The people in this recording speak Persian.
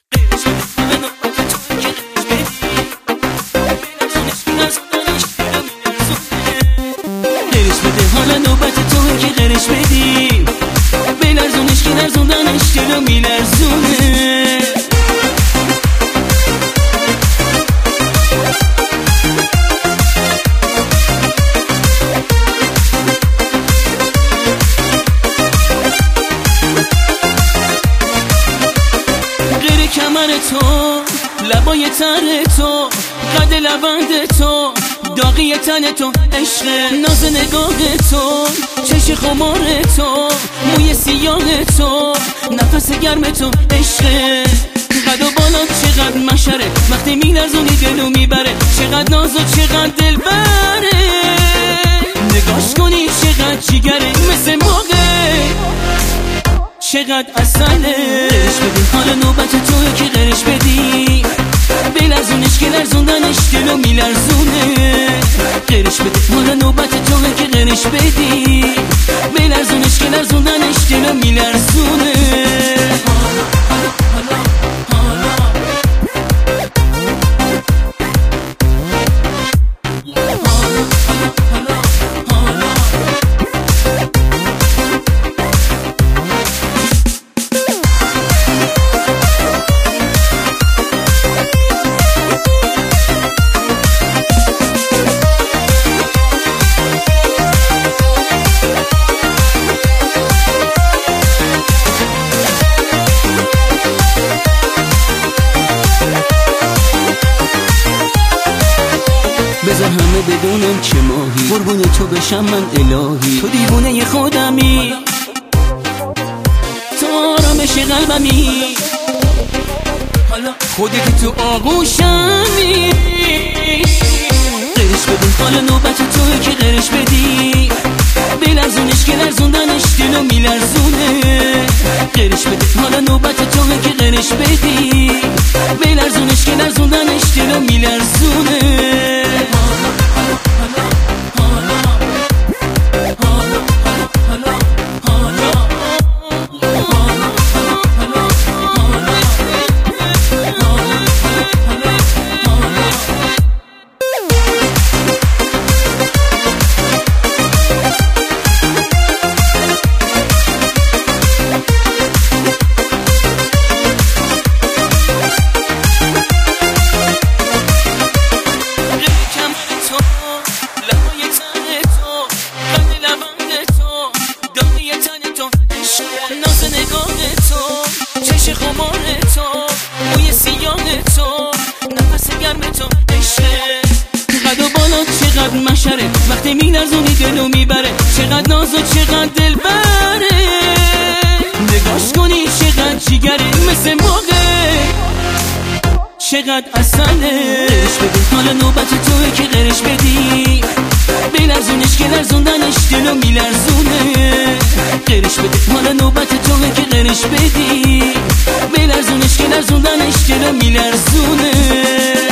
حالا نوبت توه که غرش بدی بلرزونش که لرزوندنش دلو میلرزونه غیر کمر تو لبای تر تو قد لبند تو داغی تن تو عشق ناز نگاه تو چش خمار تو موی سیاه تو نفس گرم تو عشق قد و بالا چقدر مشره وقتی میلرزونی دلو میبره چقدر ناز و چقدر دل بره نگاش کنی چقدر جیگره مثل موقع چقدر اصله غرش بدی حالا نوبت توه که غرش بدی بلرزونش که لرزوندنش دلو میلرزونه غرش بدی حالا نوبت توه که غرش بدی بلرزونش که لرزوندنش دلو میلرزونه بذار همه بدونم چه ماهی قربون تو بشم من الهی تو دیوونه خودمی تو آرامش قلبمی حالا خودت تو آغوشمی غرش بدی حالا نوبت توه که غرش بدی بلرزونش که لرزوندنش دلو میلرزونه غرش بدی حالا نوبت توه که غرش بدی بلرزونش که لرزوندنش دلو میلرزونه ناز نگاه تو چش خمار تو موی سیاه تو نفس گرم تو عشق قد و بالا چقدر مشره وقتی میلرزونی دلو میبره چقدر ناز و چقدر دل بره نگاش کنی چقدر جیگره مثل موقع چقدر اصله غرش بدی حالا نوبت توه که غرش بدی بلرزونش که لرزوندنش دلو میلرزونه غرش بدی حالا نوبت توه که غرش بدی بلرزونش که لرزوندنش دلو میلرزونه